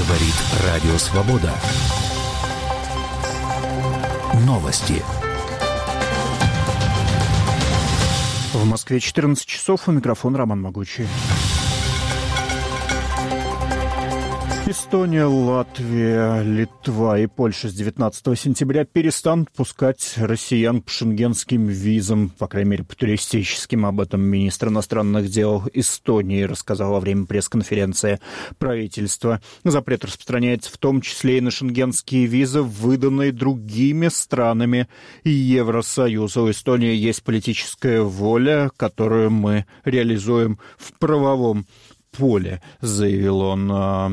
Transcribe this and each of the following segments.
Говорит Радио Свобода. Новости. В Москве 14 часов, у микрофона Роман Могучий. Эстония, Латвия, Литва и Польша с 19 сентября перестанут пускать россиян по шенгенским визам, по крайней мере, по туристическим. Об этом министр иностранных дел Эстонии рассказал во время пресс-конференции правительства. Запрет распространяется в том числе и на шенгенские визы, выданные другими странами Евросоюза. У Эстонии есть политическая воля, которую мы реализуем в правовом поле, заявил он.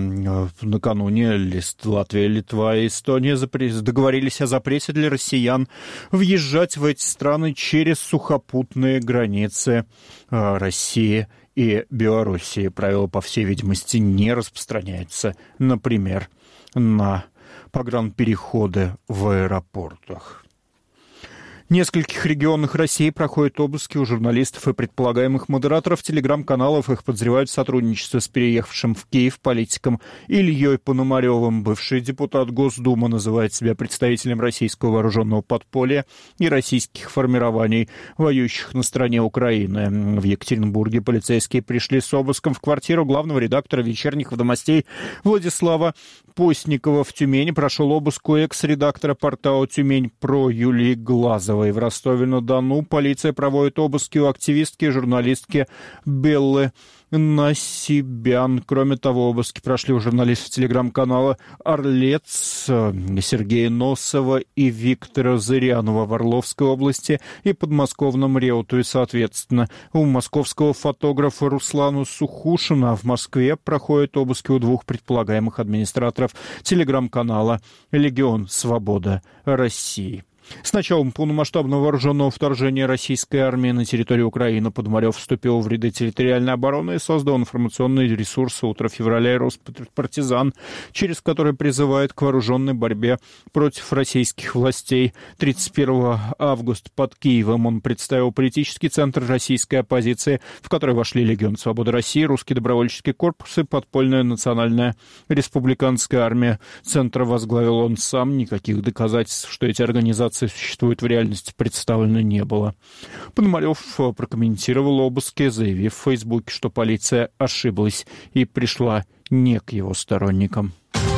Накануне Латвия, Литва и Эстония договорились о запрете для россиян въезжать в эти страны через сухопутные границы России и Белоруссии. Правило, по всей видимости, не распространяется, например, на погранпереходы в аэропортах. В нескольких регионах России проходят обыски у журналистов и предполагаемых модераторов телеграм-каналов. Их подозревают в сотрудничестве с переехавшим в Киев политиком Ильей Пономаревым. Бывший депутат Госдумы называет себя представителем российского вооруженного подполья и российских формирований, воюющих на стороне Украины. В Екатеринбурге полицейские пришли с обыском в квартиру главного редактора «Вечерних Ведомостей» Владислава Постникова. В Тюмени прошел обыск у экс-редактора портала «Тюмень.Про» Юлии Глазовой. В Ростове-на-Дону полиция проводит обыски у активистки и журналистки Беллы Насибян. Кроме того, обыски прошли у журналистов телеграм-канала «Орлец» Сергея Носова и Виктора Зырянова в Орловской области и подмосковном Реутове, соответственно. У московского фотографа Руслана Сухушина в Москве проходят обыски у двух предполагаемых администраторов телеграм-канала «Легион Свобода России». С началом полномасштабного вооруженного вторжения российской армии на территорию Украины Пономарев вступил в ряды территориальной обороны и создал информационный ресурс «Утро февраля» и «Роспартизан», через который призывает к вооруженной борьбе против российских властей. 31 августа под Киевом он представил политический центр российской оппозиции, в который вошли Легион Свободы России, Русский добровольческий корпус и Подпольная национальная республиканская армия. Центр возглавил он сам. Никаких доказательств, что эти организации существует в реальности, представлено не было. Пономарев прокомментировал обыски, заявив в Фейсбуке, что полиция ошиблась и пришла не к его сторонникам.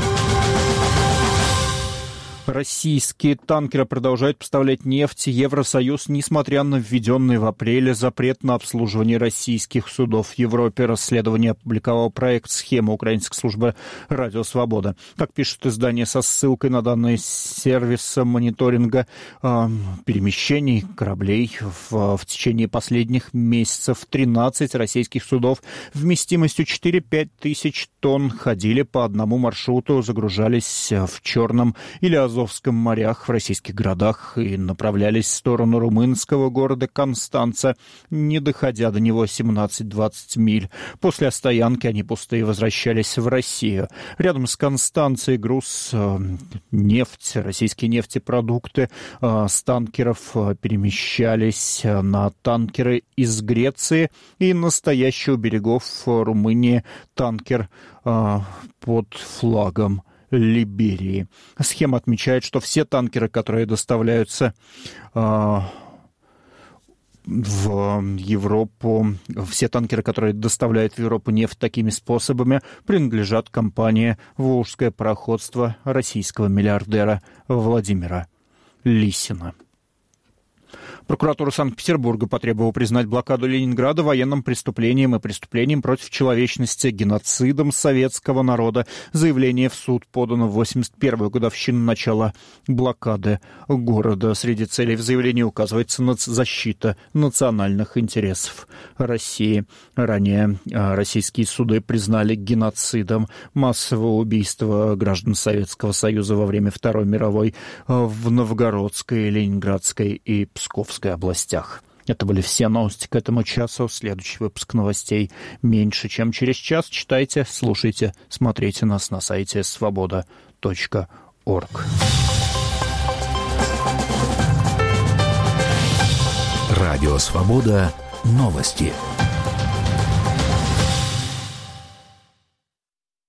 Российские танкеры продолжают поставлять нефть Евросоюз, несмотря на введенный в апреле запрет на обслуживание российских судов в Европе. Расследование опубликовал проект «Схема» украинской службы «Радио Свобода». Как пишет издание со ссылкой на данные сервиса мониторинга перемещений кораблей, в течение последних месяцев 13 российских судов вместимостью 4-5 тысяч тонн ходили по одному маршруту, загружались в Черном или Азовском морях в российских городах и направлялись в сторону румынского города Констанца, не доходя до него 17-20 миль. После стоянки они пустые возвращались в Россию. Рядом с Констанцией груз нефть, российские нефтепродукты с танкеров перемещались на танкеры из Греции, и настоящий у берегов Румынии танкер под флагом Либерии. Схема отмечает, что все танкеры, которые доставляются в Европу, все танкеры, которые доставляют в Европу нефть такими способами, принадлежат компании «Волжское пароходство» российского миллиардера Владимира Лисина. Прокуратура Санкт-Петербурга потребовала признать блокаду Ленинграда военным преступлением и преступлением против человечности, геноцидом советского народа. Заявление в суд подано в 81-ю годовщину начала блокады города. Среди целей в заявлении указывается защита национальных интересов России. Ранее российские суды признали геноцидом массового убийства граждан Советского Союза во время Второй мировой в Новгородской, Ленинградской и Псковской областях. Это были все новости к этому часу. Следующий выпуск новостей меньше, чем через час. Читайте, слушайте, смотрите нас на сайте svoboda.org. Радио Свобода. Новости.